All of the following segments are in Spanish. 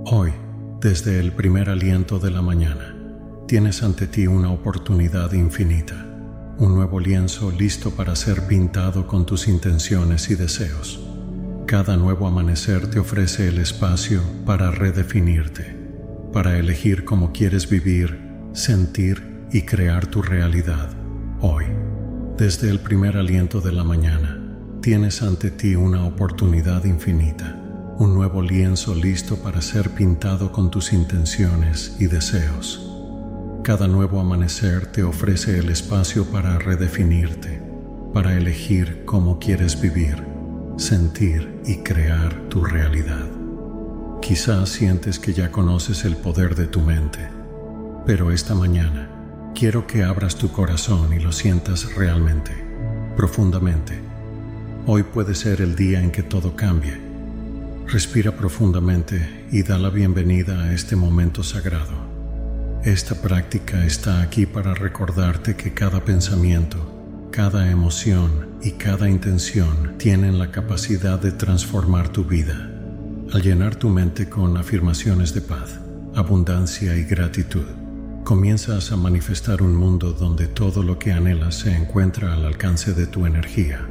Hoy, desde el primer aliento de la mañana, tienes ante ti una oportunidad infinita, un nuevo lienzo listo para ser pintado con tus intenciones y deseos. Cada nuevo amanecer te ofrece el espacio para redefinirte, para elegir cómo quieres vivir, sentir y crear tu realidad. Hoy, desde el primer aliento de la mañana, tienes ante ti una oportunidad infinita, un nuevo lienzo listo para ser pintado con tus intenciones y deseos. Cada nuevo amanecer te ofrece el espacio para redefinirte, para elegir cómo quieres vivir, sentir y crear tu realidad. Quizás sientes que ya conoces el poder de tu mente, pero esta mañana quiero que abras tu corazón y lo sientas realmente, profundamente. Hoy puede ser el día en que todo cambie. Respira profundamente y da la bienvenida a este momento sagrado. Esta práctica está aquí para recordarte que cada pensamiento, cada emoción y cada intención tienen la capacidad de transformar tu vida. Al llenar tu mente con afirmaciones de paz, abundancia y gratitud, comienzas a manifestar un mundo donde todo lo que anhelas se encuentra al alcance de tu energía.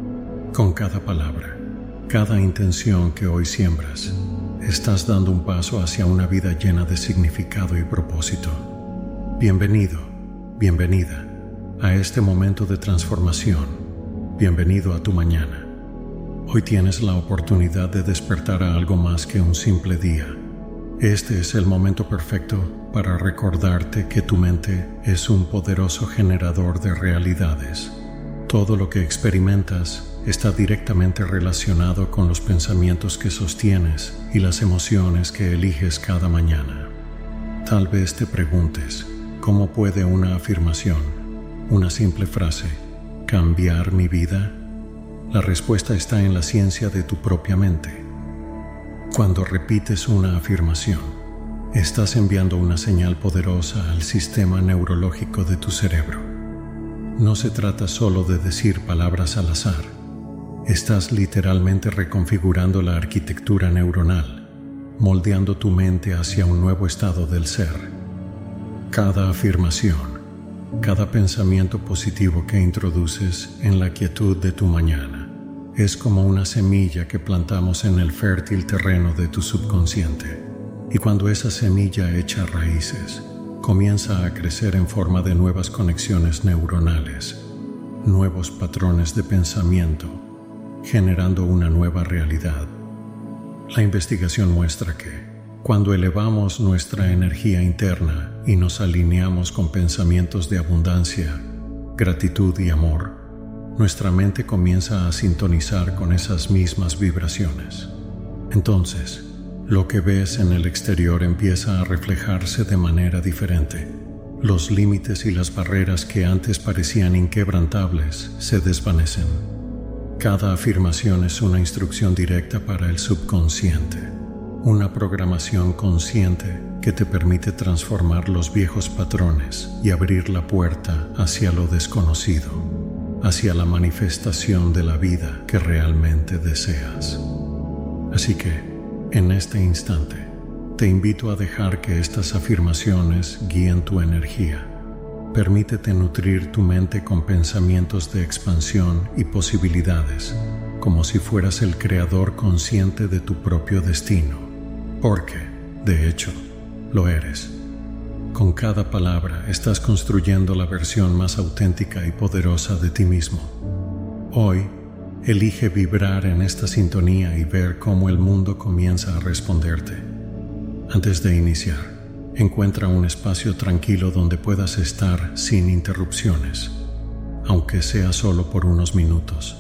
Con cada palabra, cada intención que hoy siembras, estás dando un paso hacia una vida llena de significado y propósito. Bienvenido, bienvenida a este momento de transformación. Bienvenido a tu mañana. Hoy tienes la oportunidad de despertar a algo más que un simple día. Este es el momento perfecto para recordarte que tu mente es un poderoso generador de realidades. Todo lo que experimentas está directamente relacionado con los pensamientos que sostienes y las emociones que eliges cada mañana. Tal vez te preguntes, ¿cómo puede una afirmación, una simple frase, cambiar mi vida? La respuesta está en la ciencia de tu propia mente. Cuando repites una afirmación, estás enviando una señal poderosa al sistema neurológico de tu cerebro. No se trata solo de decir palabras al azar. Estás literalmente reconfigurando la arquitectura neuronal, moldeando tu mente hacia un nuevo estado del ser. Cada afirmación, cada pensamiento positivo que introduces en la quietud de tu mañana, es como una semilla que plantamos en el fértil terreno de tu subconsciente. Y cuando esa semilla echa raíces, comienza a crecer en forma de nuevas conexiones neuronales, nuevos patrones de pensamiento, generando una nueva realidad. La investigación muestra que, cuando elevamos nuestra energía interna y nos alineamos con pensamientos de abundancia, gratitud y amor, nuestra mente comienza a sintonizar con esas mismas vibraciones. Entonces, lo que ves en el exterior empieza a reflejarse de manera diferente. Los límites y las barreras que antes parecían inquebrantables se desvanecen. Cada afirmación es una instrucción directa para el subconsciente, una programación consciente que te permite transformar los viejos patrones y abrir la puerta hacia lo desconocido, hacia la manifestación de la vida que realmente deseas. Así que, en este instante, te invito a dejar que estas afirmaciones guíen tu energía. Permítete nutrir tu mente con pensamientos de expansión y posibilidades, como si fueras el creador consciente de tu propio destino, porque, de hecho, lo eres. Con cada palabra estás construyendo la versión más auténtica y poderosa de ti mismo. Hoy, elige vibrar en esta sintonía y ver cómo el mundo comienza a responderte. Antes de iniciar, encuentra un espacio tranquilo donde puedas estar sin interrupciones, aunque sea solo por unos minutos.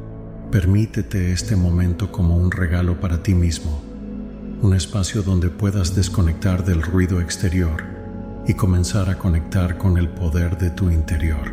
Permítete este momento como un regalo para ti mismo, un espacio donde puedas desconectar del ruido exterior y comenzar a conectar con el poder de tu interior.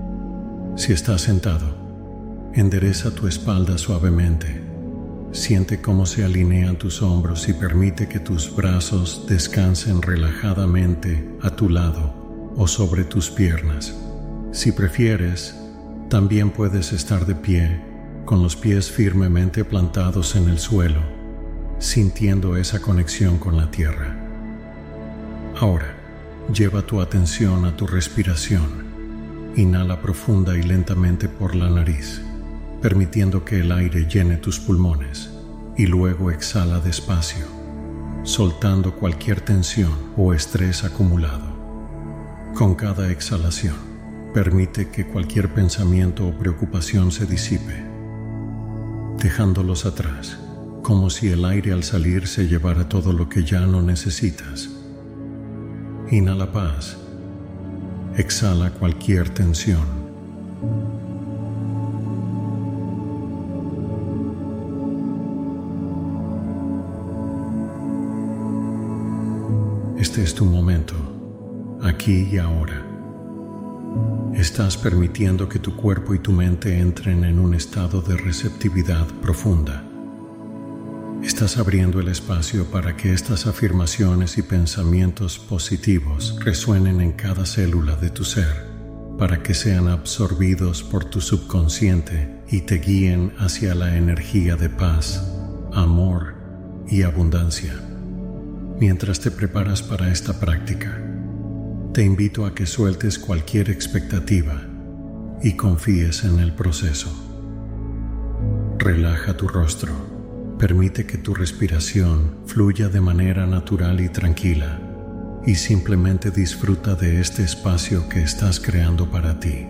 Si estás sentado, endereza tu espalda suavemente. Siente cómo se alinean tus hombros y permite que tus brazos descansen relajadamente a tu lado o sobre tus piernas. Si prefieres, también puedes estar de pie, con los pies firmemente plantados en el suelo, sintiendo esa conexión con la tierra. Ahora, lleva tu atención a tu respiración. Inhala profunda y lentamente por la nariz, permitiendo que el aire llene tus pulmones, y luego exhala despacio, soltando cualquier tensión o estrés acumulado. Con cada exhalación, permite que cualquier pensamiento o preocupación se disipe, dejándolos atrás, como si el aire al salir se llevara todo lo que ya no necesitas. Inhala paz. Exhala cualquier tensión. Este es tu momento, aquí y ahora. Estás permitiendo que tu cuerpo y tu mente entren en un estado de receptividad profunda. Estás abriendo el espacio para que estas afirmaciones y pensamientos positivos resuenen en cada célula de tu ser, para que sean absorbidos por tu subconsciente y te guíen hacia la energía de paz, amor y abundancia. Mientras te preparas para esta práctica, te invito a que sueltes cualquier expectativa y confíes en el proceso. Relaja tu rostro. Permite que tu respiración fluya de manera natural y tranquila, y simplemente disfruta de este espacio que estás creando para ti.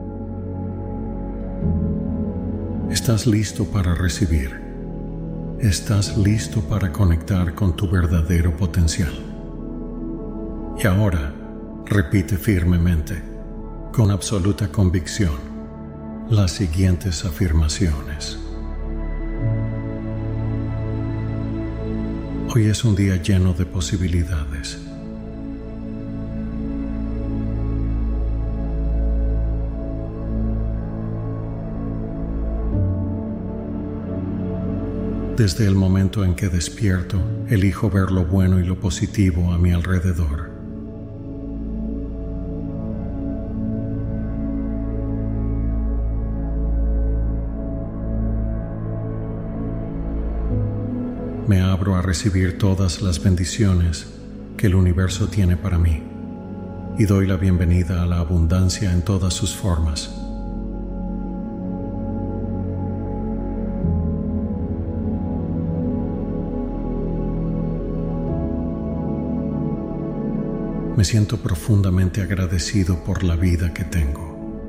Estás listo para recibir. Estás listo para conectar con tu verdadero potencial. Y ahora, repite firmemente, con absoluta convicción, las siguientes afirmaciones. Hoy es un día lleno de posibilidades. Desde el momento en que despierto, elijo ver lo bueno y lo positivo a mi alrededor. Me abro a recibir todas las bendiciones que el universo tiene para mí y doy la bienvenida a la abundancia en todas sus formas. Me siento profundamente agradecido por la vida que tengo.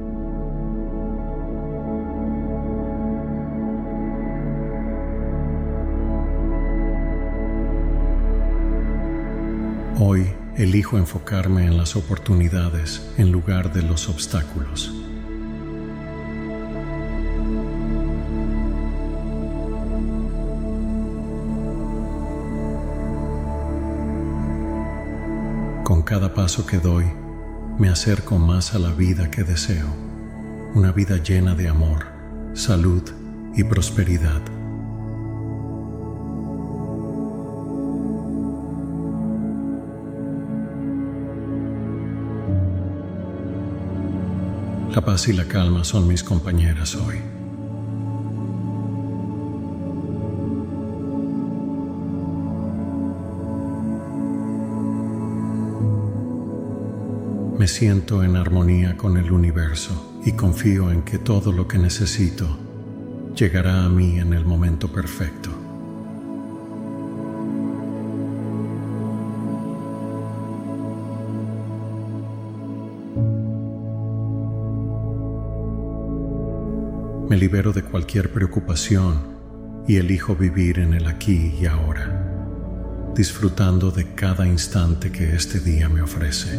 Hoy elijo enfocarme en las oportunidades en lugar de los obstáculos. Con cada paso que doy, me acerco más a la vida que deseo, una vida llena de amor, salud y prosperidad. La paz y la calma son mis compañeras hoy. Me siento en armonía con el universo y confío en que todo lo que necesito llegará a mí en el momento perfecto. Me libero de cualquier preocupación y elijo vivir en el aquí y ahora, disfrutando de cada instante que este día me ofrece.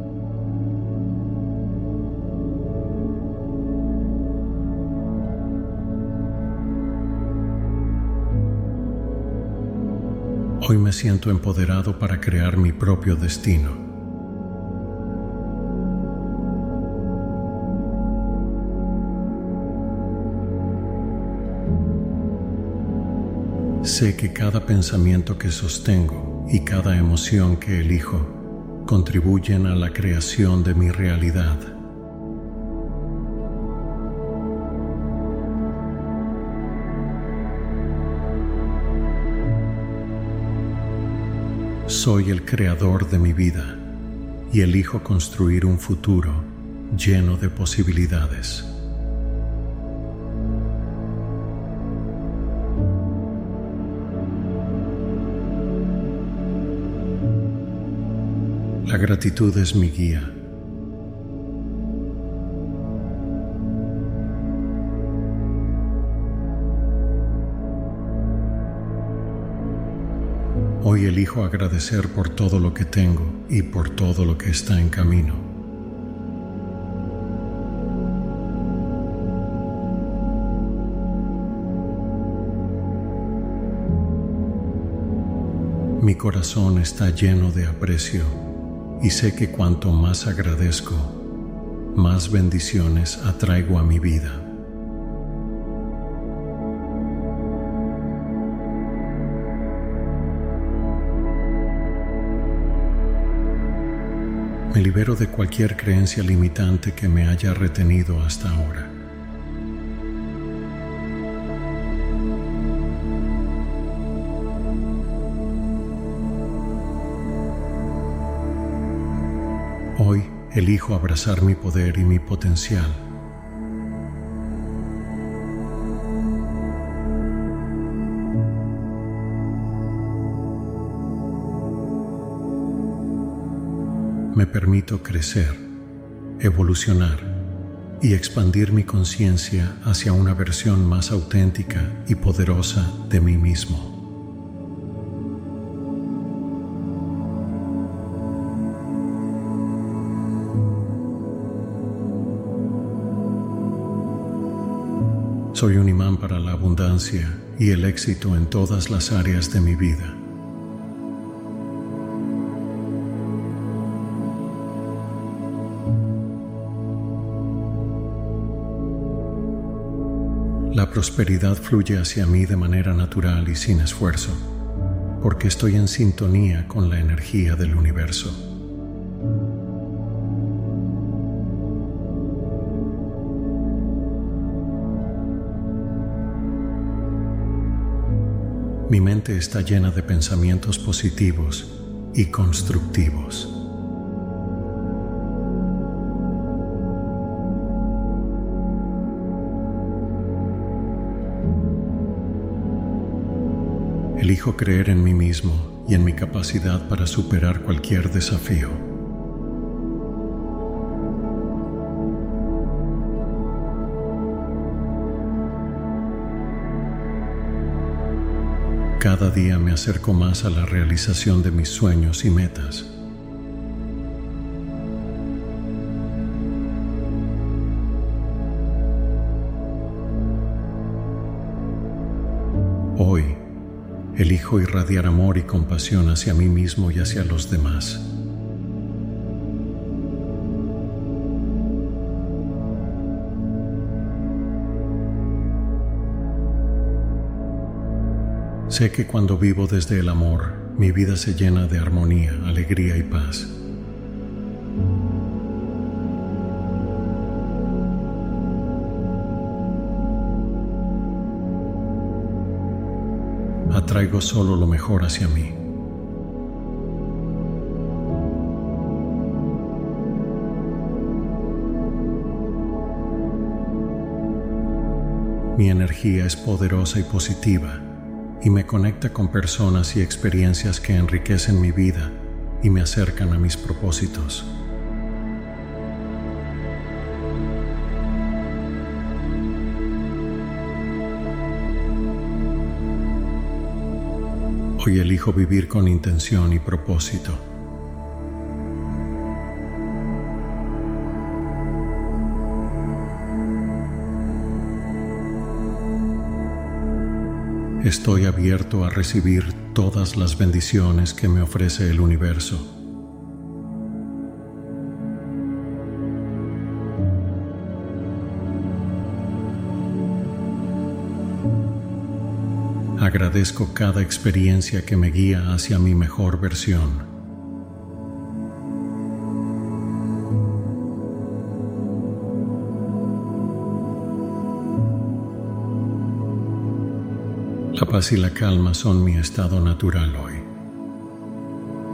Hoy me siento empoderado para crear mi propio destino. Sé que cada pensamiento que sostengo y cada emoción que elijo contribuyen a la creación de mi realidad. Soy el creador de mi vida y elijo construir un futuro lleno de posibilidades. La gratitud es mi guía. Hoy elijo agradecer por todo lo que tengo y por todo lo que está en camino. Mi corazón está lleno de aprecio y sé que cuanto más agradezco, más bendiciones atraigo a mi vida. Me libero de cualquier creencia limitante que me haya retenido hasta ahora. Hoy elijo abrazar mi poder y mi potencial. Me permito crecer, evolucionar y expandir mi conciencia hacia una versión más auténtica y poderosa de mí mismo. Soy un imán para la abundancia y el éxito en todas las áreas de mi vida. La prosperidad fluye hacia mí de manera natural y sin esfuerzo, porque estoy en sintonía con la energía del universo. Mi mente está llena de pensamientos positivos y constructivos. Elijo creer en mí mismo y en mi capacidad para superar cualquier desafío. Cada día me acerco más a la realización de mis sueños y metas. Hoy, elijo irradiar amor y compasión hacia mí mismo y hacia los demás. Sé que cuando vivo desde el amor, mi vida se llena de armonía, alegría y paz. Atraigo solo lo mejor hacia mí. Mi energía es poderosa y positiva y me conecta con personas y experiencias que enriquecen mi vida y me acercan a mis propósitos. Hoy elijo vivir con intención y propósito. Estoy abierto a recibir todas las bendiciones que me ofrece el universo. Agradezco cada experiencia que me guía hacia mi mejor versión. La paz y la calma son mi estado natural hoy.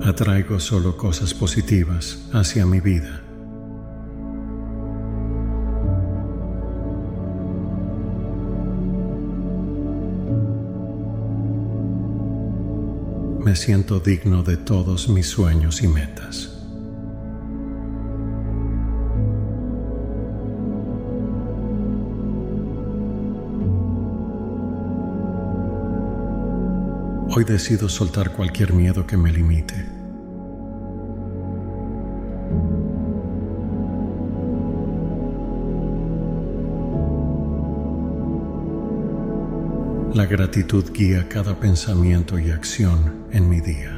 Atraigo solo cosas positivas hacia mi vida. Me siento digno de todos mis sueños y metas. Hoy decido soltar cualquier miedo que me limite. La gratitud guía cada pensamiento y acción en mi día.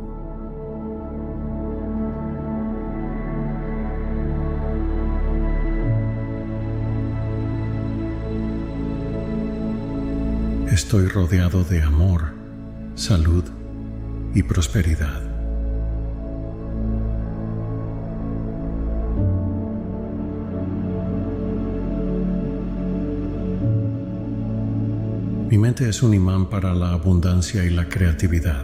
Estoy rodeado de amor, salud y prosperidad. Mi mente es un imán para la abundancia y la creatividad.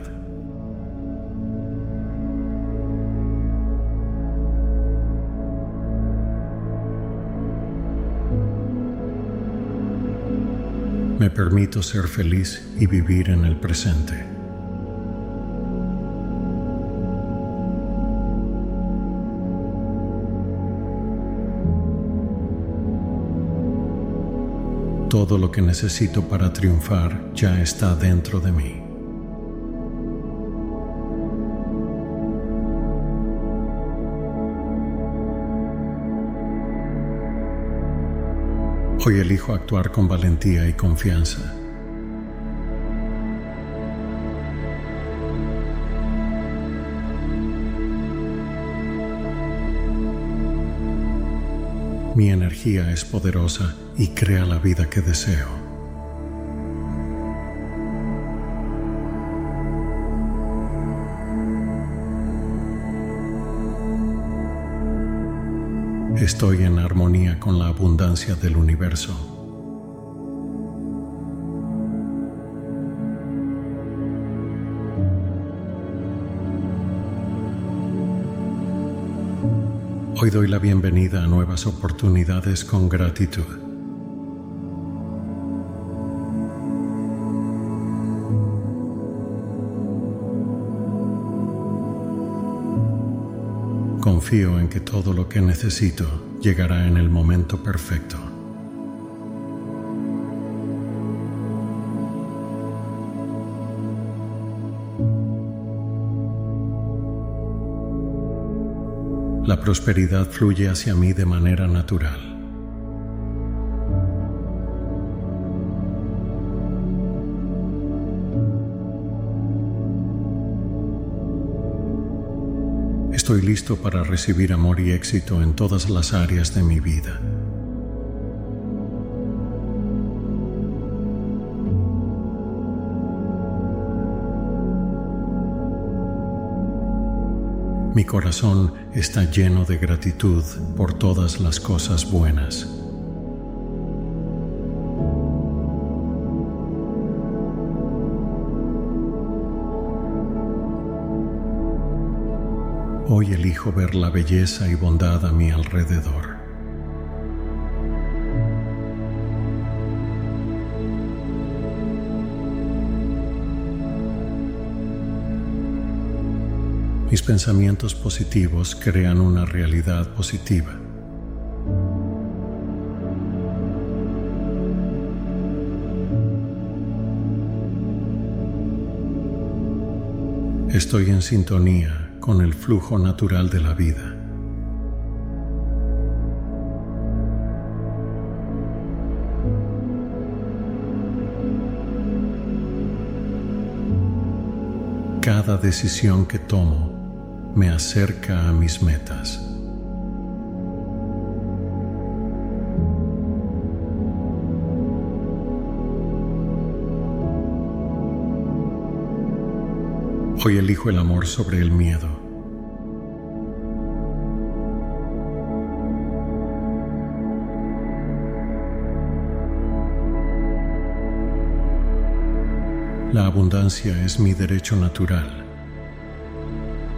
Me permito ser feliz y vivir en el presente. Todo lo que necesito para triunfar ya está dentro de mí. Hoy elijo actuar con valentía y confianza. Mi energía es poderosa y crea la vida que deseo. Estoy en armonía con la abundancia del universo. Hoy doy la bienvenida a nuevas oportunidades con gratitud. Confío en que todo lo que necesito llegará en el momento perfecto. La prosperidad fluye hacia mí de manera natural. Estoy listo para recibir amor y éxito en todas las áreas de mi vida. Mi corazón está lleno de gratitud por todas las cosas buenas. Hoy elijo ver la belleza y bondad a mi alrededor. Mis pensamientos positivos crean una realidad positiva. Estoy en sintonía con el flujo natural de la vida. Cada decisión que tomo me acerca a mis metas. Hoy elijo el amor sobre el miedo. La abundancia es mi derecho natural.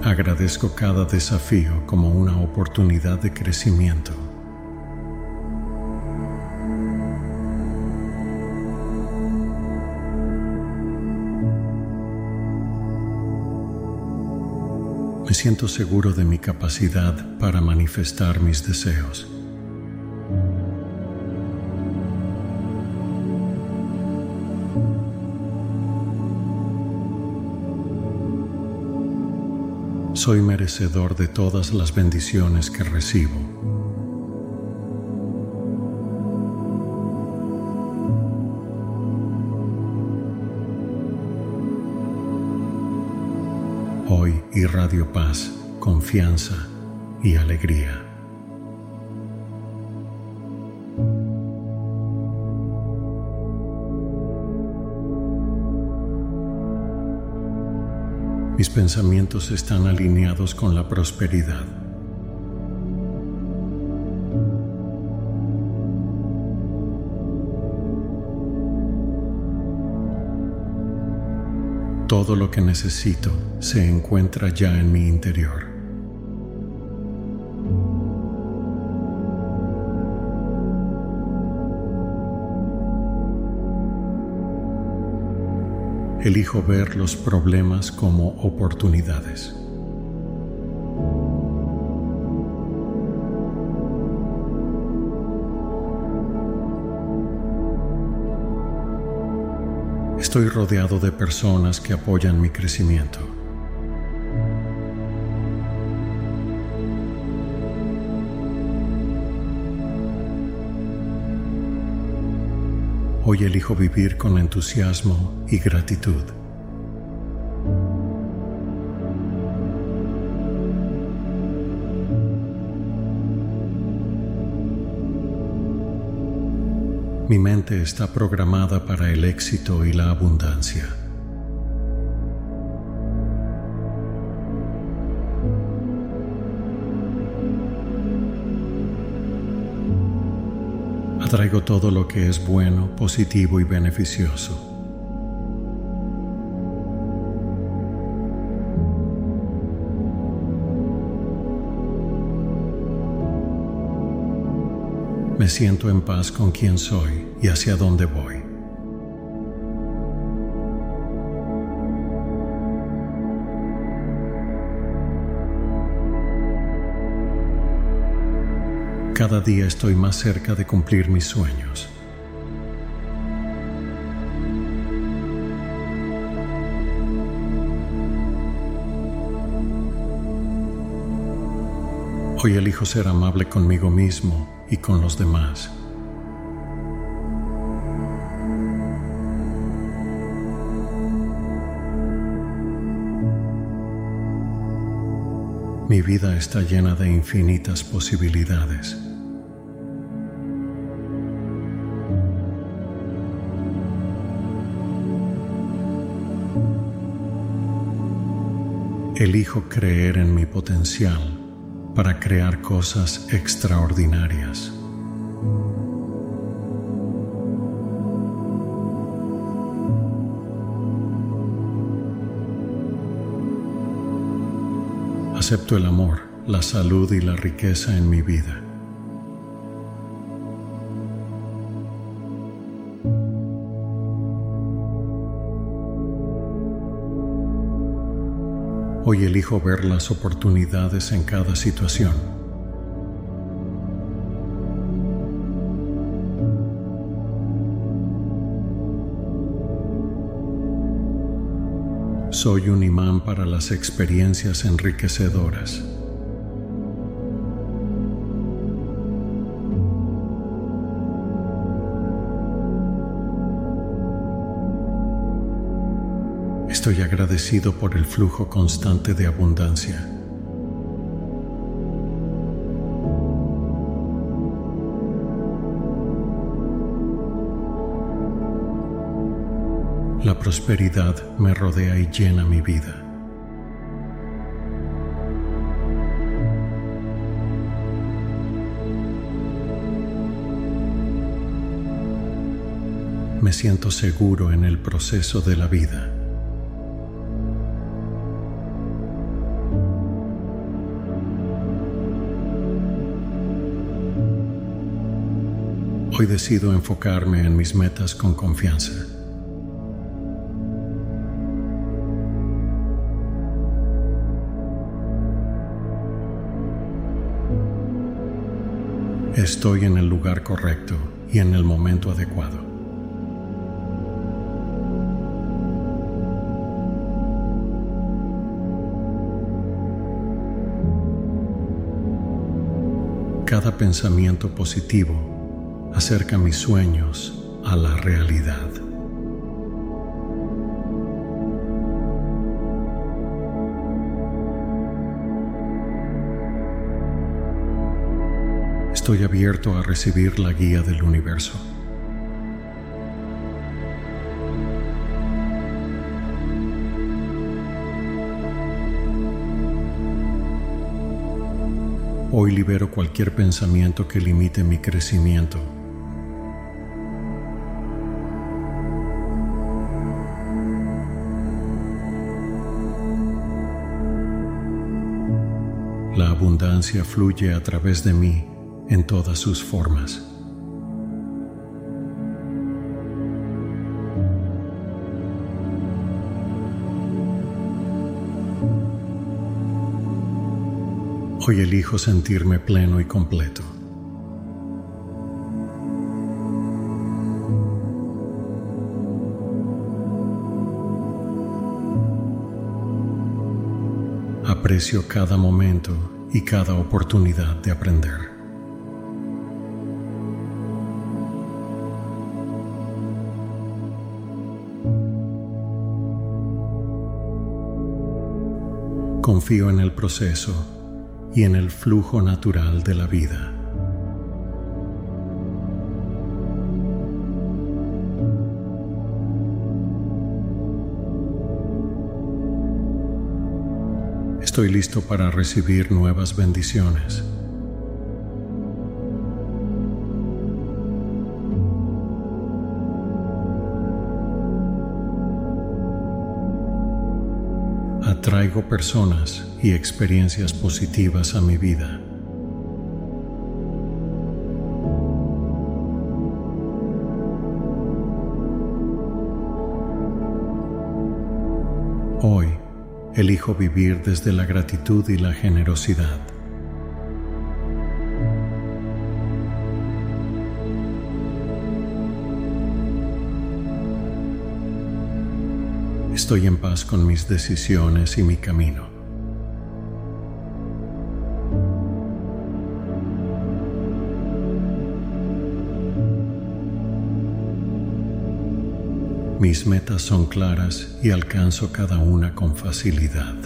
Agradezco cada desafío como una oportunidad de crecimiento. Me siento seguro de mi capacidad para manifestar mis deseos. Soy merecedor de todas las bendiciones que recibo. Hoy irradio paz, confianza y alegría. Mis pensamientos están alineados con la prosperidad. Todo lo que necesito se encuentra ya en mi interior. Elijo ver los problemas como oportunidades. Estoy rodeado de personas que apoyan mi crecimiento. Hoy elijo vivir con entusiasmo y gratitud. Mi mente está programada para el éxito y la abundancia. Atraigo todo lo que es bueno, positivo y beneficioso. Me siento en paz con quien soy y hacia dónde voy. Cada día estoy más cerca de cumplir mis sueños. Hoy elijo ser amable conmigo mismo y con los demás. Mi vida está llena de infinitas posibilidades. Elijo creer en mi potencial para crear cosas extraordinarias. Acepto el amor, la salud y la riqueza en mi vida. Hoy elijo ver las oportunidades en cada situación. Soy un imán para las experiencias enriquecedoras. Estoy agradecido por el flujo constante de abundancia. La prosperidad me rodea y llena mi vida. Me siento seguro en el proceso de la vida. Hoy decido enfocarme en mis metas con confianza. Estoy en el lugar correcto y en el momento adecuado. Cada pensamiento positivo acerca mis sueños a la realidad. Estoy abierto a recibir la guía del universo. Hoy libero cualquier pensamiento que limite mi crecimiento. La abundancia fluye a través de mí en todas sus formas. Hoy elijo sentirme pleno y completo. Aprecio cada momento y cada oportunidad de aprender. Confío en el proceso y en el flujo natural de la vida. Estoy listo para recibir nuevas bendiciones. Atraigo personas y experiencias positivas a mi vida. Hoy elijo vivir desde la gratitud y la generosidad. Estoy en paz con mis decisiones y mi camino. Mis metas son claras y alcanzo cada una con facilidad.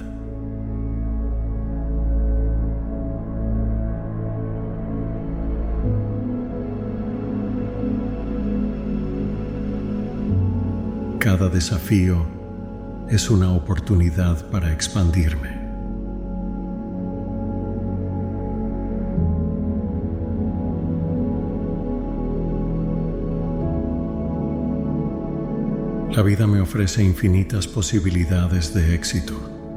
Cada desafío es una oportunidad para expandirme. La vida me ofrece infinitas posibilidades de éxito.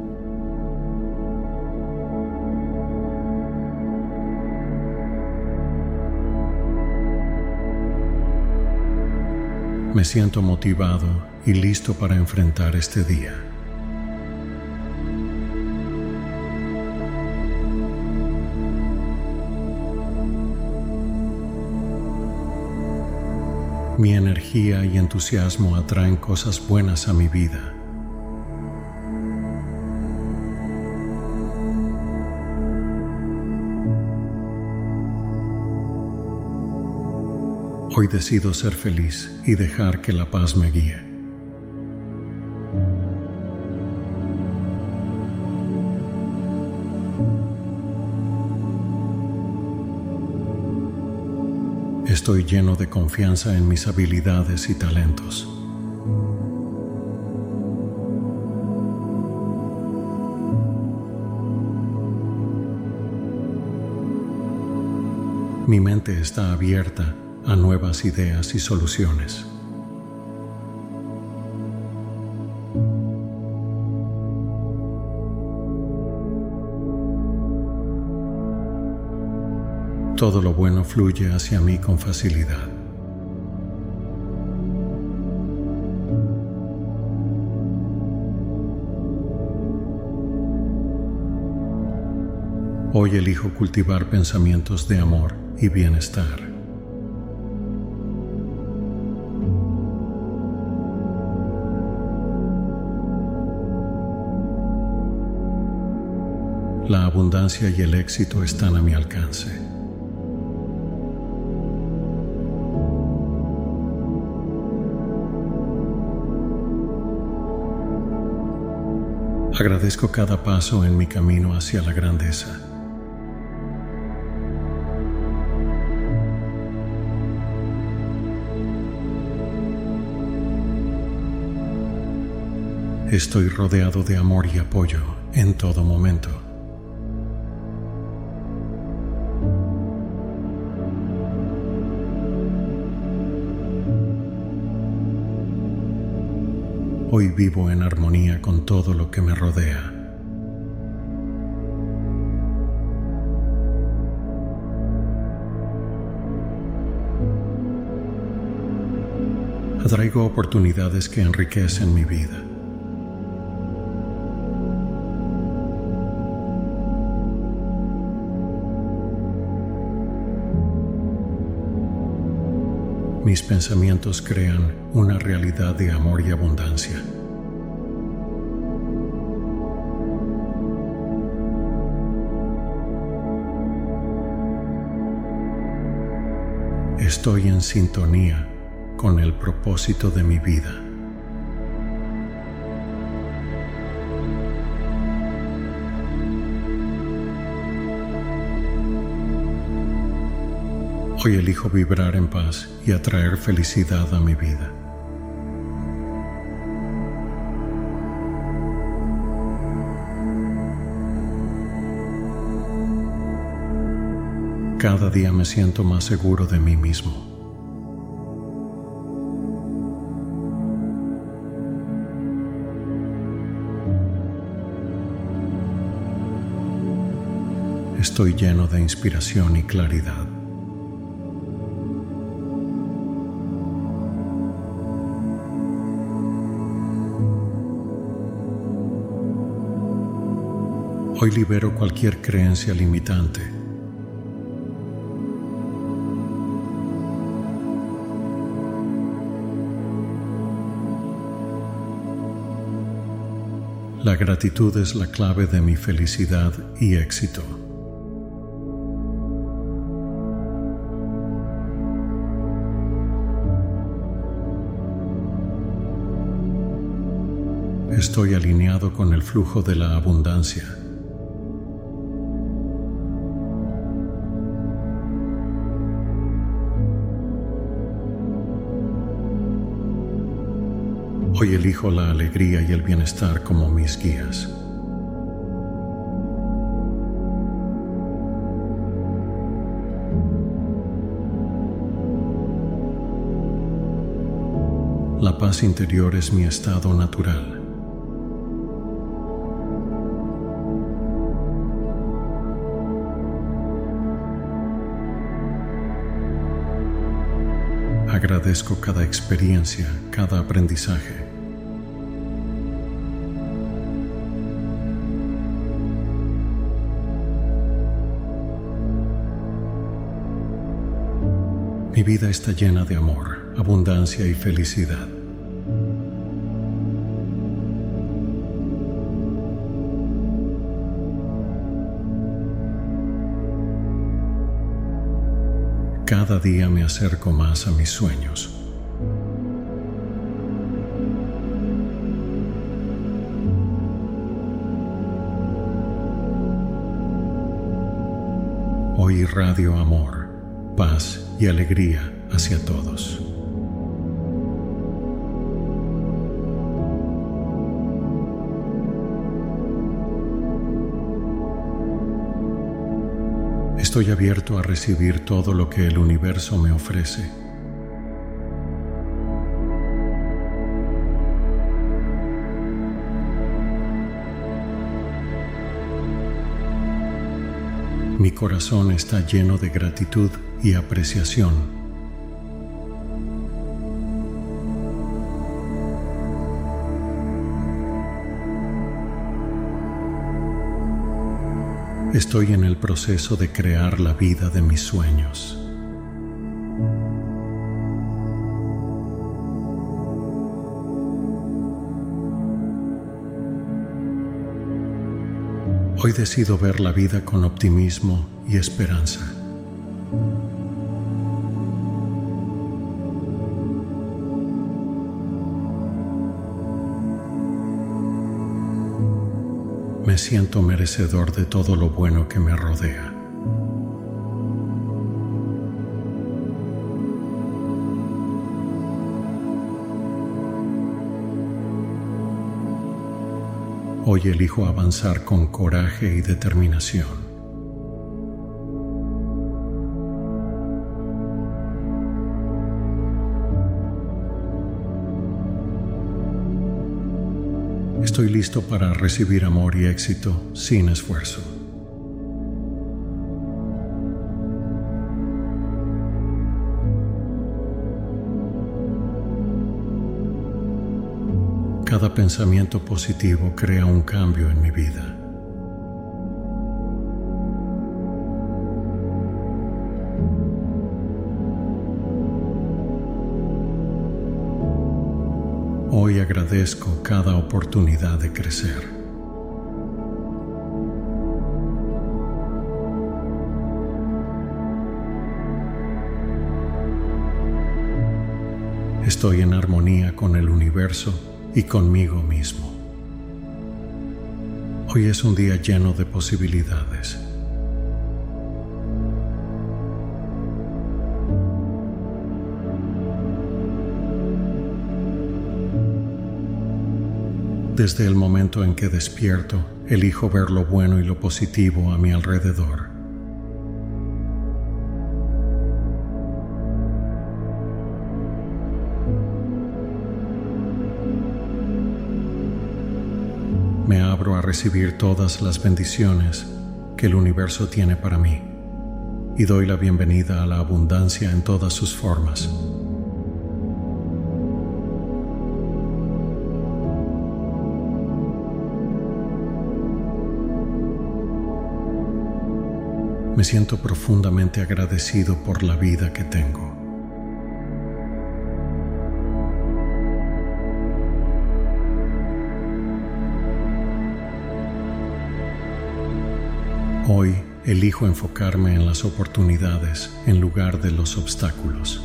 Me siento motivado y listo para enfrentar este día. Mi energía y entusiasmo atraen cosas buenas a mi vida. Hoy decido ser feliz y dejar que la paz me guíe. Estoy lleno de confianza en mis habilidades y talentos. Mi mente está abierta a nuevas ideas y soluciones. Todo lo bueno fluye hacia mí con facilidad. Hoy elijo cultivar pensamientos de amor y bienestar. La abundancia y el éxito están a mi alcance. Agradezco cada paso en mi camino hacia la grandeza. Estoy rodeado de amor y apoyo en todo momento. Hoy vivo en armonía con todo lo que me rodea. Atraigo oportunidades que enriquecen mi vida. Mis pensamientos crean una realidad de amor y abundancia. Estoy en sintonía con el propósito de mi vida. Hoy elijo vibrar en paz y atraer felicidad a mi vida. Cada día me siento más seguro de mí mismo. Estoy lleno de inspiración y claridad. Hoy libero cualquier creencia limitante. La gratitud es la clave de mi felicidad y éxito. Estoy alineado con el flujo de la abundancia. Hoy elijo la alegría y el bienestar como mis guías. La paz interior es mi estado natural. Agradezco cada experiencia, cada aprendizaje. Mi vida está llena de amor, abundancia y felicidad. Cada día me acerco más a mis sueños. Hoy irradio amor, paz y alegría hacia todos. Estoy abierto a recibir todo lo que el universo me ofrece. Mi corazón está lleno de gratitud y apreciación. Estoy en el proceso de crear la vida de mis sueños. Hoy decido ver la vida con optimismo y esperanza. Me siento merecedor de todo lo bueno que me rodea. Hoy elijo avanzar con coraje y determinación. Estoy listo para recibir amor y éxito sin esfuerzo. Cada pensamiento positivo crea un cambio en mi vida. Hoy agradezco cada oportunidad de crecer. Estoy en armonía con el universo y conmigo mismo. Hoy es un día lleno de posibilidades. Desde el momento en que despierto, elijo ver lo bueno y lo positivo a mi alrededor. Me abro a recibir todas las bendiciones que el universo tiene para mí y doy la bienvenida a la abundancia en todas sus formas. Me siento profundamente agradecido por la vida que tengo. Hoy elijo enfocarme en las oportunidades en lugar de los obstáculos.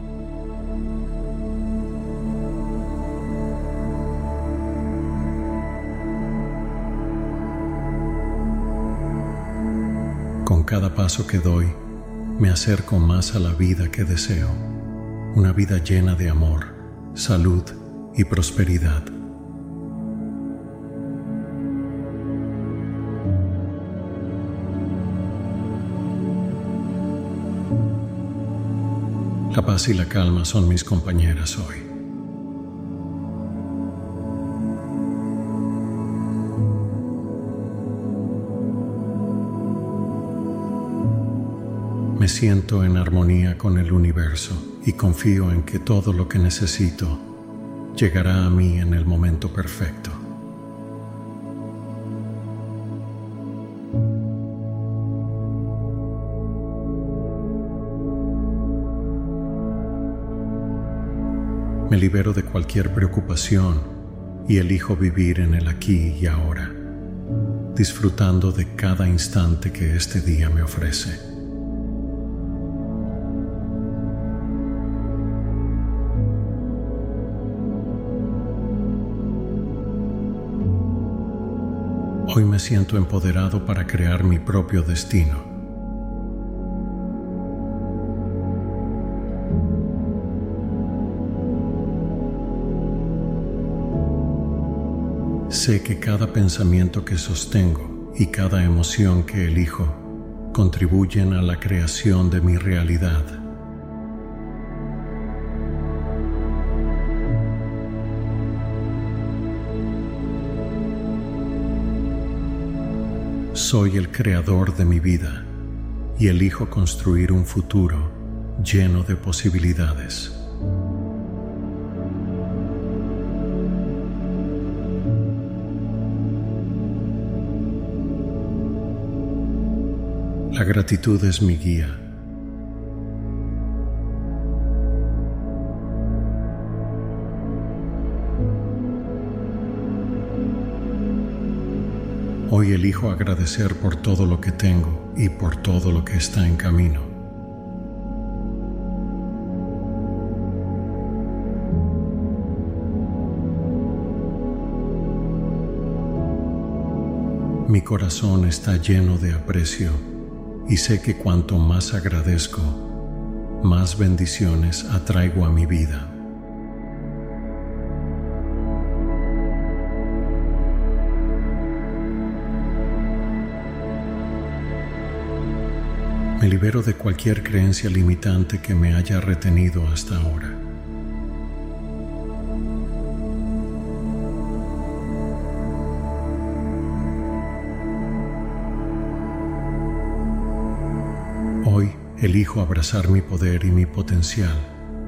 Con cada paso que doy, me acerco más a la vida que deseo, una vida llena de amor, salud y prosperidad. La paz y la calma son mis compañeras hoy. Me siento en armonía con el universo y confío en que todo lo que necesito llegará a mí en el momento perfecto. Me libero de cualquier preocupación y elijo vivir en el aquí y ahora, disfrutando de cada instante que este día me ofrece. Hoy me siento empoderado para crear mi propio destino. Sé que cada pensamiento que sostengo y cada emoción que elijo contribuyen a la creación de mi realidad. Soy el creador de mi vida y elijo construir un futuro lleno de posibilidades. La gratitud es mi guía. Hoy elijo agradecer por todo lo que tengo y por todo lo que está en camino. Mi corazón está lleno de aprecio y sé que cuanto más agradezco, más bendiciones atraigo a mi vida. Me libero de cualquier creencia limitante que me haya retenido hasta ahora. Hoy elijo abrazar mi poder y mi potencial.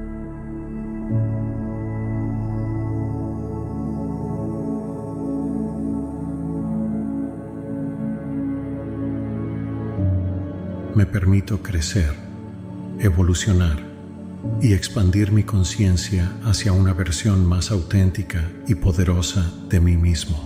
Me permito crecer, evolucionar y expandir mi conciencia hacia una versión más auténtica y poderosa de mí mismo.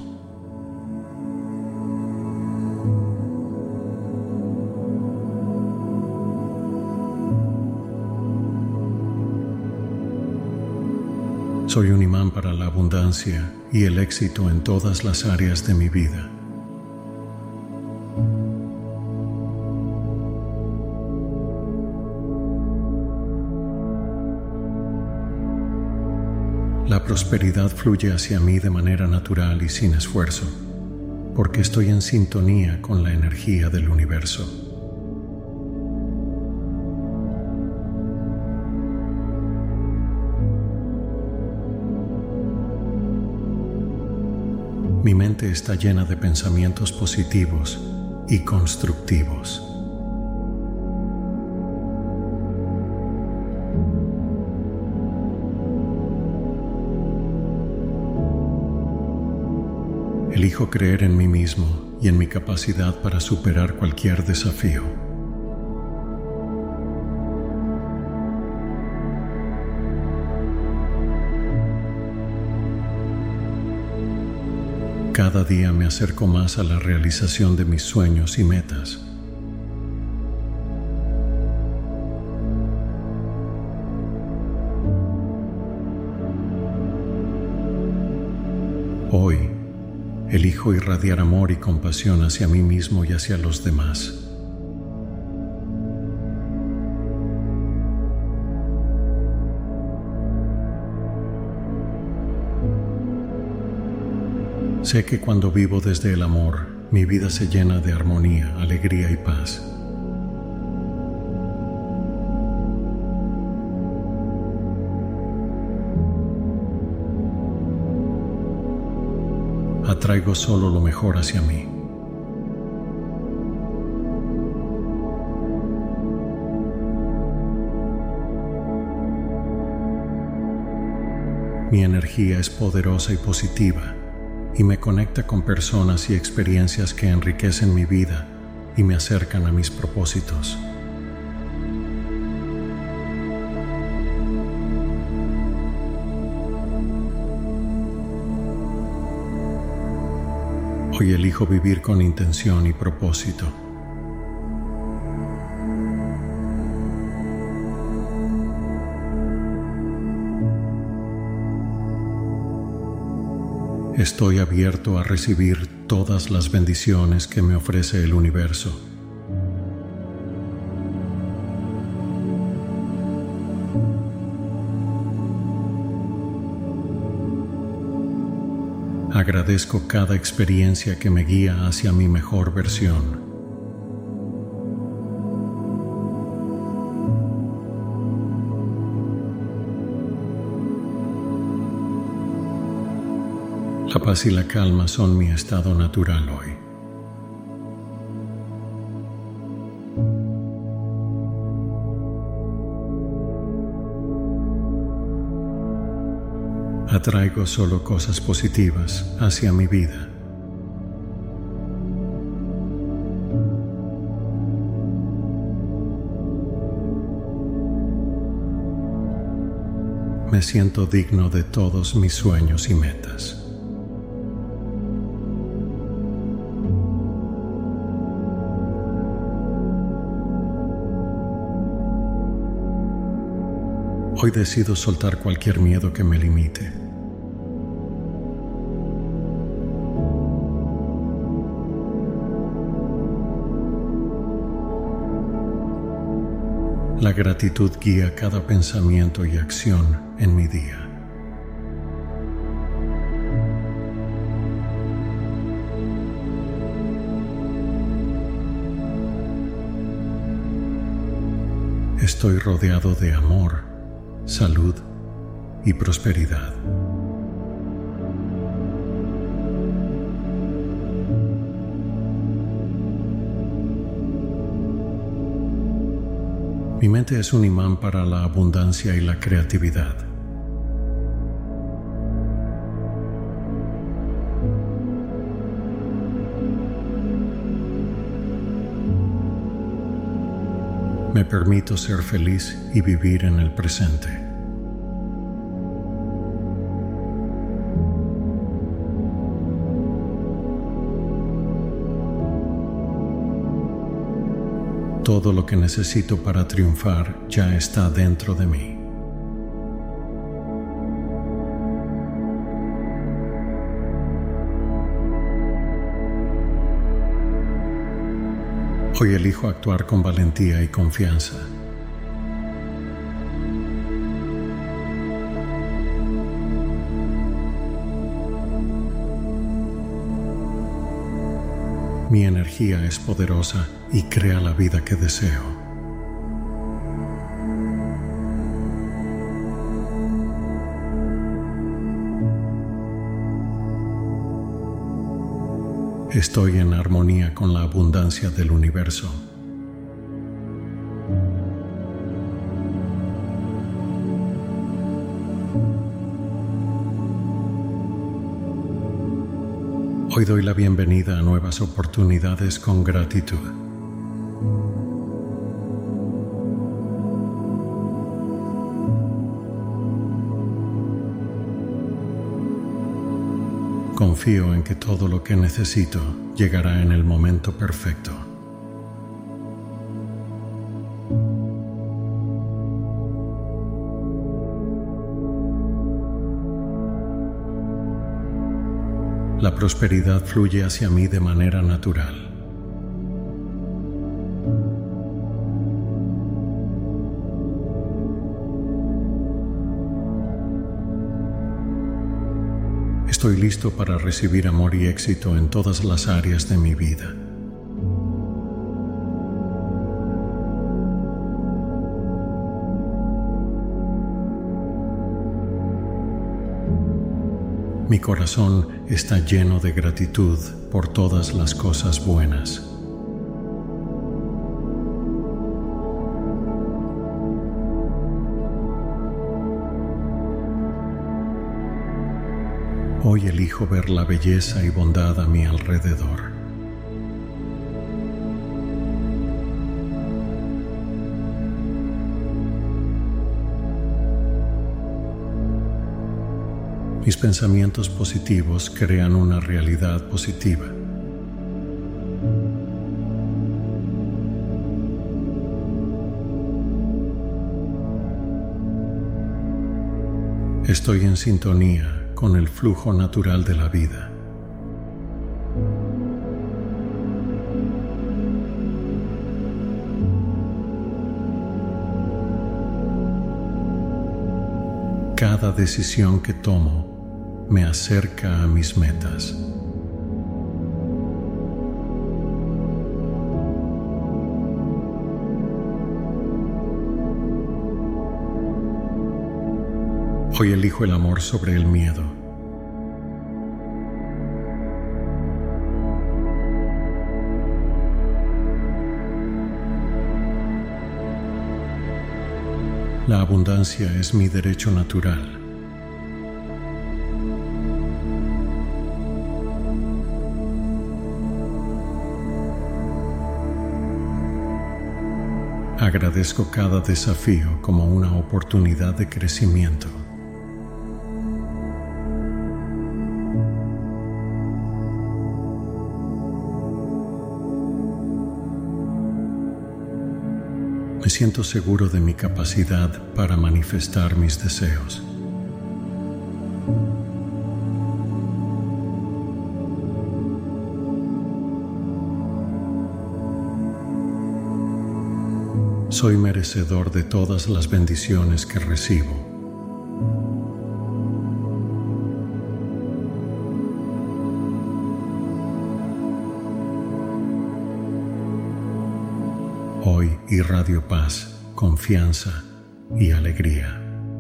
Soy un imán para la abundancia y el éxito en todas las áreas de mi vida. La prosperidad fluye hacia mí de manera natural y sin esfuerzo, porque estoy en sintonía con la energía del universo. Mi mente está llena de pensamientos positivos y constructivos. Elijo creer en mí mismo y en mi capacidad para superar cualquier desafío. Cada día me acerco más a la realización de mis sueños y metas. Hoy, elijo irradiar amor y compasión hacia mí mismo y hacia los demás. Sé que cuando vivo desde el amor, mi vida se llena de armonía, alegría y paz. Atraigo solo lo mejor hacia mí. Mi energía es poderosa y positiva y me conecta con personas y experiencias que enriquecen mi vida y me acercan a mis propósitos. Hoy elijo vivir con intención y propósito. Estoy abierto a recibir todas las bendiciones que me ofrece el universo. Agradezco cada experiencia que me guía hacia mi mejor versión. La paz y la calma son mi estado natural hoy. Atraigo solo cosas positivas hacia mi vida. me siento digno de todos mis sueños y metas. Hoy decido soltar cualquier miedo que me limite. La gratitud guía cada pensamiento y acción en mi día. Estoy rodeado de amor, salud y prosperidad. Mi mente es un imán para la abundancia y la creatividad. Me permito ser feliz y vivir en el presente. Todo lo que necesito para triunfar ya está dentro de mí. Hoy elijo actuar con valentía y confianza. Mi energía es poderosa y crea la vida que deseo. Estoy en armonía con la abundancia del universo. Hoy doy la bienvenida a nuevas oportunidades con gratitud. Confío en que todo lo que necesito llegará en el momento perfecto. La prosperidad fluye hacia mí de manera natural. Estoy listo para recibir amor y éxito en todas las áreas de mi vida. Mi corazón está lleno de gratitud por todas las cosas buenas. Hoy elijo ver la belleza y bondad a mi alrededor. Mis pensamientos positivos crean una realidad positiva. Estoy en sintonía con el flujo natural de la vida. Cada decisión que tomo me acerca a mis metas. Hoy elijo el amor sobre el miedo. La abundancia es mi derecho natural. Agradezco cada desafío como una oportunidad de crecimiento. siento seguro de mi capacidad para manifestar mis deseos. Soy merecedor de todas las bendiciones que recibo. Hoy irradio paz, confianza y alegría.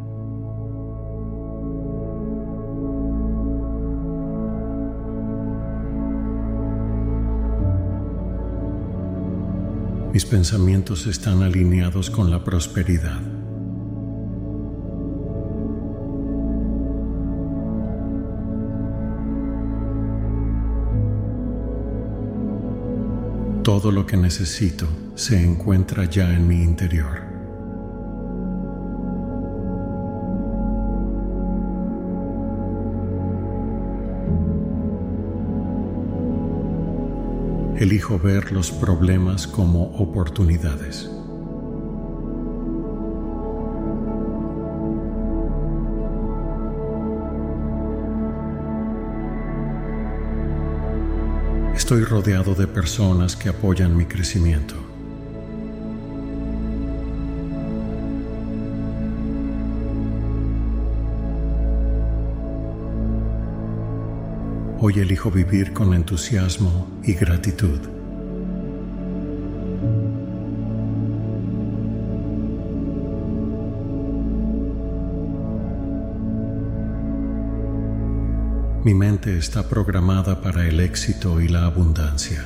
Mis pensamientos están alineados con la prosperidad. Todo lo que necesito se encuentra ya en mi interior. Elijo ver los problemas como oportunidades. Estoy rodeado de personas que apoyan mi crecimiento. Hoy elijo vivir con entusiasmo y gratitud. Mi mente está programada para el éxito y la abundancia.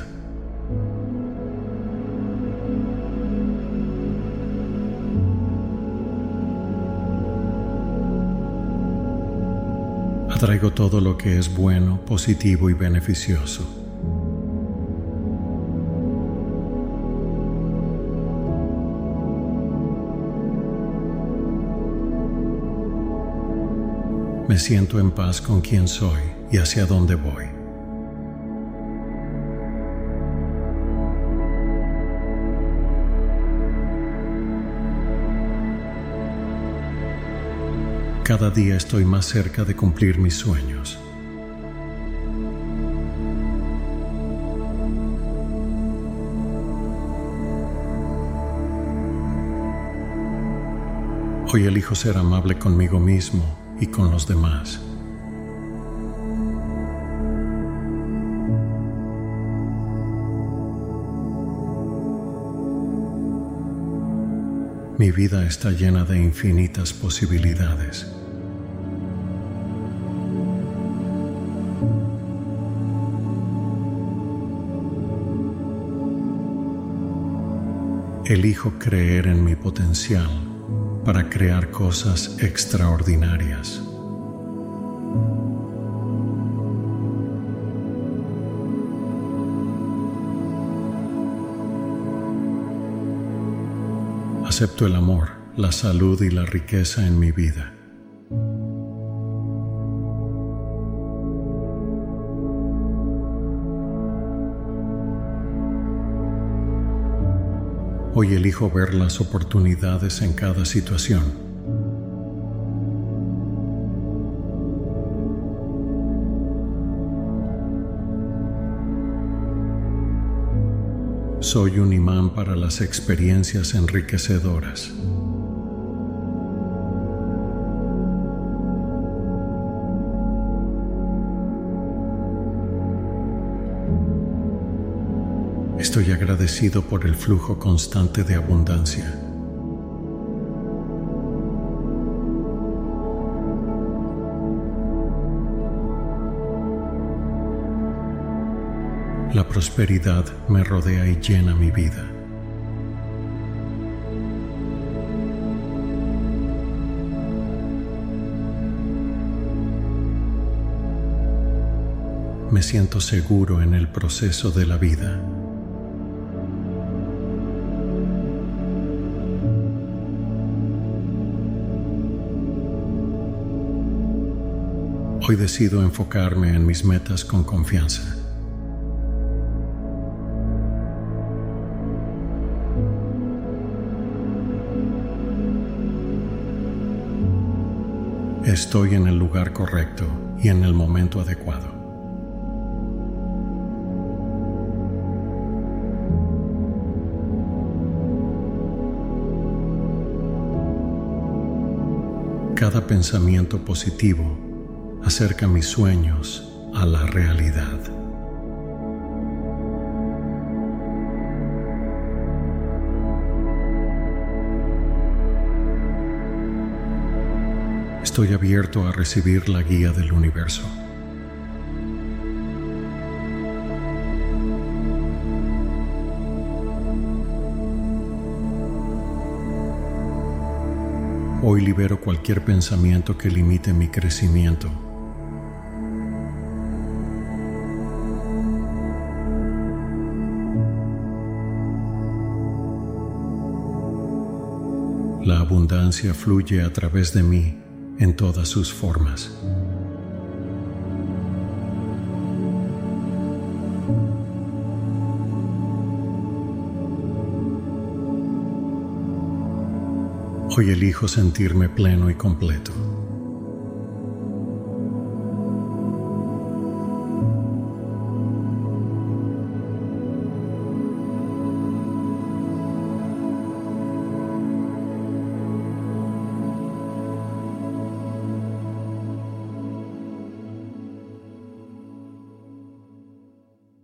Atraigo todo lo que es bueno, positivo y beneficioso. Me siento en paz con quien soy y hacia dónde voy. Cada día estoy más cerca de cumplir mis sueños. Hoy elijo ser amable conmigo mismo y con los demás. Mi vida está llena de infinitas posibilidades. Elijo creer en mi potencial para crear cosas extraordinarias. Acepto el amor, la salud y la riqueza en mi vida. Hoy elijo ver las oportunidades en cada situación. Soy un imán para las experiencias enriquecedoras. Estoy agradecido por el flujo constante de abundancia. La prosperidad me rodea y llena mi vida. Me siento seguro en el proceso de la vida. Hoy decido enfocarme en mis metas con confianza. Estoy en el lugar correcto y en el momento adecuado. Cada pensamiento positivo acerca mis sueños a la realidad. Estoy abierto a recibir la guía del universo. Hoy libero cualquier pensamiento que limite mi crecimiento. La abundancia fluye a través de mí en todas sus formas. Hoy elijo sentirme pleno y completo.